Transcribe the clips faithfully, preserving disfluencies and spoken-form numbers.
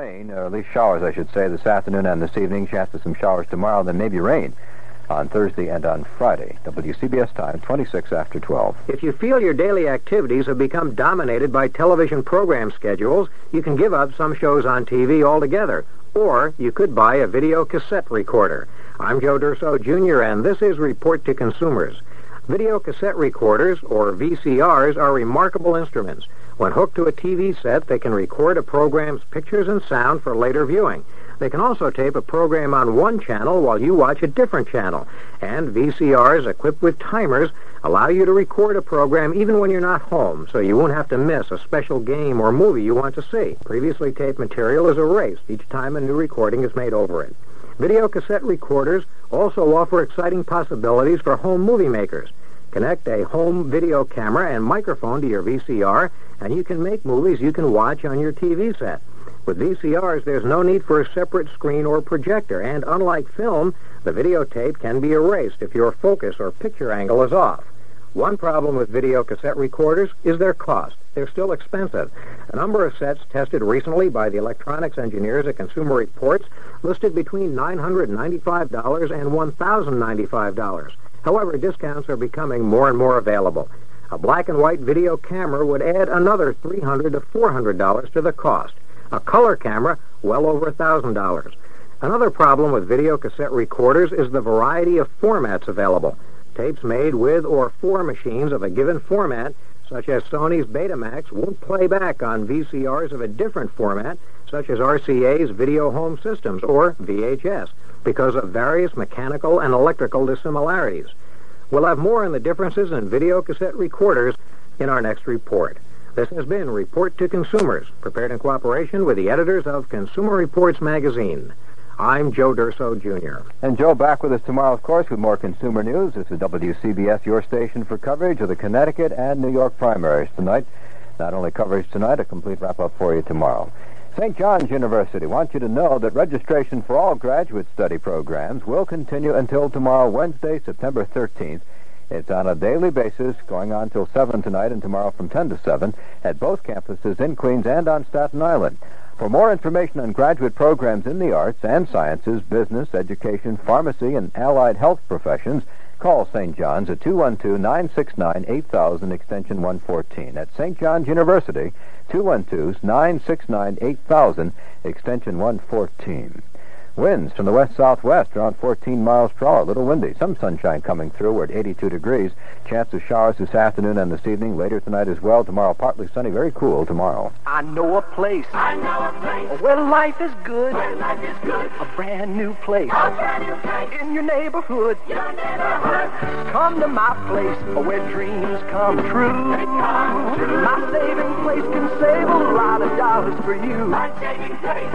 rain, or at least showers, I should say, this afternoon and this evening. Chance of some showers tomorrow, then maybe rain on Thursday and on Friday. W C B S time, twenty-six after twelve. If you feel your daily activities have become dominated by television program schedules, you can give up some shows on T V altogether. Or you could buy a video cassette recorder. I'm Joe Durso, Junior, and this is Report to Consumers. Video cassette recorders, or V C Rs, are remarkable instruments. When hooked to a T V set, they can record a program's pictures and sound for later viewing. They can also tape a program on one channel while you watch a different channel. And V C Rs equipped with timers allow you to record a program even when you're not home, so you won't have to miss a special game or movie you want to see. Previously taped material is erased each time a new recording is made over it. Video cassette recorders also offer exciting possibilities for home movie makers. Connect a home video camera and microphone to your V C R, and you can make movies you can watch on your T V set. With V C Rs, there's no need for a separate screen or projector, and unlike film, the videotape can be erased if your focus or picture angle is off. One problem with video cassette recorders is their cost. They're still expensive. A number of sets tested recently by the electronics engineers at Consumer Reports listed between nine hundred ninety-five dollars and one thousand ninety-five dollars. However, discounts are becoming more and more available. A black and white video camera would add another three hundred to four hundred dollars to the cost. A color camera, well over one thousand dollars. Another problem with video cassette recorders is the variety of formats available. Tapes made with or for machines of a given format, such as Sony's Betamax, won't play back on V C Rs of a different format, such as R C A's Video Home Systems, or V H S, because of various mechanical and electrical dissimilarities. We'll have more on the differences in video cassette recorders in our next report. This has been Report to Consumers, prepared in cooperation with the editors of Consumer Reports magazine. I'm Joe Durso, Junior And Joe back with us tomorrow, of course, with more consumer news. This is W C B S, your station for coverage of the Connecticut and New York primaries tonight. Not only coverage tonight, a complete wrap-up for you tomorrow. Saint John's University wants you to know that registration for all graduate study programs will continue until tomorrow, Wednesday, September thirteenth. It's on a daily basis, going on till seven tonight and tomorrow from ten to seven at both campuses in Queens and on Staten Island. For more information on graduate programs in the arts and sciences, business, education, pharmacy, and allied health professions, call Saint John's at two one two, nine six nine, eight thousand, extension one fourteen. At Saint John's University, two one two, nine six nine, eight thousand, extension one fourteen. Winds from the west-southwest around fourteen miles per hour. A little windy. Some sunshine coming through. We're at eighty-two degrees. Chance of showers this afternoon and this evening. Later tonight as well. Tomorrow partly sunny. Very cool tomorrow. I know a place. I know a place. Where life is good. Where life is good. A brand new place. A brand new place. In your neighborhood. Your neighborhood. Come to my place where dreams come true. They come true. My saving place can save a lot of dollars for you. My saving place.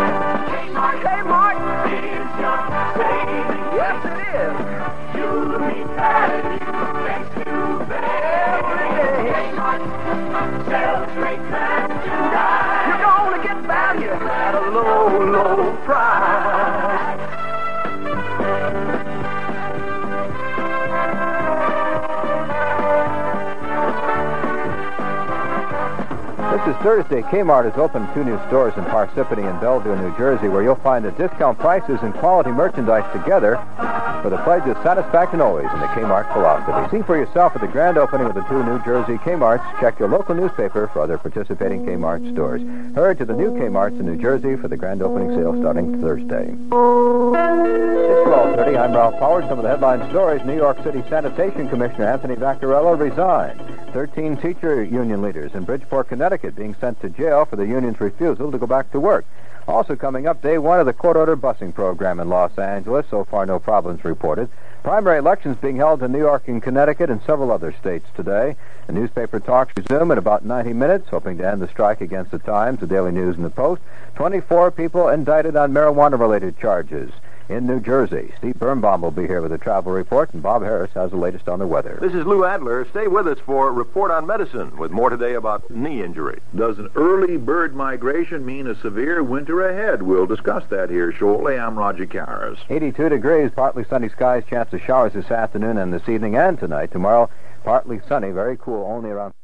Kmart. Kmart. Is your saving place. Yes, it is. You'll meet value thanks to Barry. Kmart sells great merchandise. You're gonna get value at a low, low price. This is Thursday. Kmart has opened two new stores in Parsippany and Bellevue, New Jersey, where you'll find the discount prices and quality merchandise together for the pledge of satisfaction always in the Kmart philosophy. See for yourself at the grand opening of the two New Jersey Kmarts. Check your local newspaper for other participating Kmart stores. Hurry to the new Kmarts in New Jersey for the grand opening sale starting Thursday. It's twelve thirty. I'm Ralph Powers. Some of the headline stories. New York City Sanitation Commissioner Anthony Vaccarello resigned. Thirteen teacher union leaders in Bridgeport, Connecticut being sent to jail for the union's refusal to go back to work. Also coming up, day one of the court-ordered busing program in Los Angeles. So far, no problems reported. Primary elections being held in New York and Connecticut and several other states today. The newspaper talks resume in about ninety minutes, hoping to end the strike against the Times, the Daily News, and the Post. twenty-four people indicted on marijuana-related charges in New Jersey. Steve Birnbaum will be here with a travel report, and Bob Harris has the latest on the weather. This is Lou Adler. Stay with us for Report on Medicine, with more today about knee injury. Does an early bird migration mean a severe winter ahead? We'll discuss that here shortly. I'm Roger Karras. eighty-two degrees, partly sunny skies, chance of showers this afternoon and this evening and tonight. Tomorrow, partly sunny, very cool, only around